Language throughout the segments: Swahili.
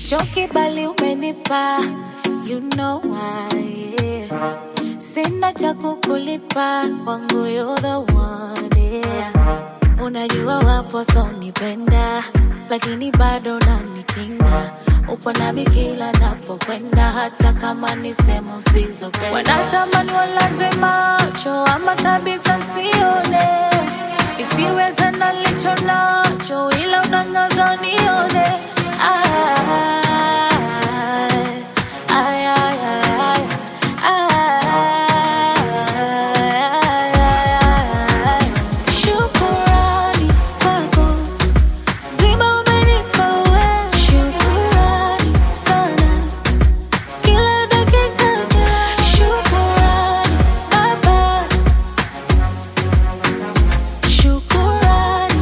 Choki bali umenipa, you know why, yeah. Sina cha kukulipa, wangu you're the one, yeah. Unajua wapo so nipenda, lakini bado unanikinga. Upo nami kila napokwenda, hata kama ni sehemu usizopenda. Wanatamani walaze macho, ama kabisa sione. Isiwe tena licho nacho, ila unangaza nione. Shukurani kwako, zima umenipa wewe. Shukurani sana, kila dakika. Shukurani Baba, shukurani.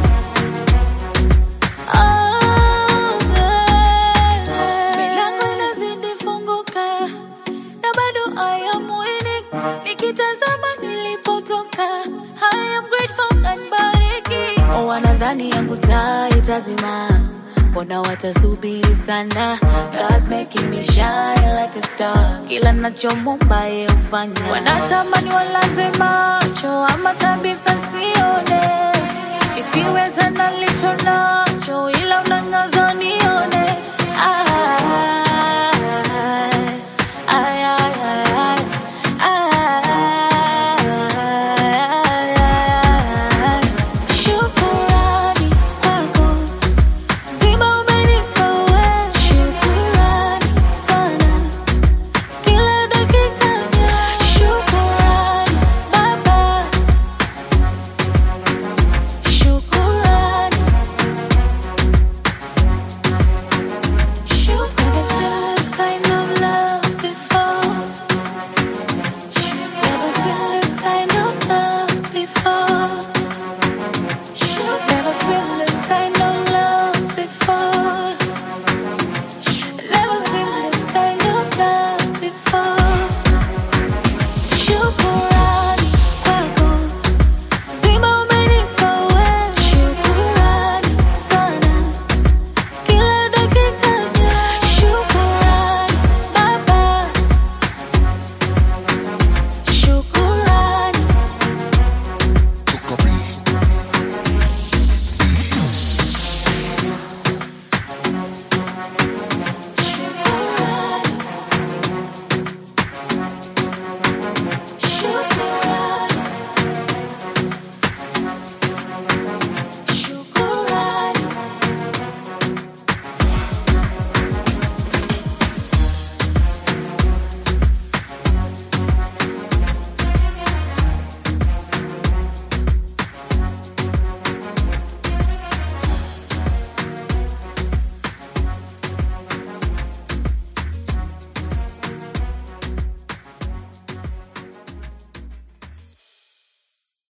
Milango inazidi funguka, na bado I am winning. Nikitazama nilipotoka, I am grateful and bariki. Wanadhani yangu taa itazima, mbona watasubiri sana? God's making me shine like a star, kila nachomomba yeye hufanya. Wanatamani walaze macho, ama kabisa sione. Isiwe tena licho nacho, ila unangaza nione.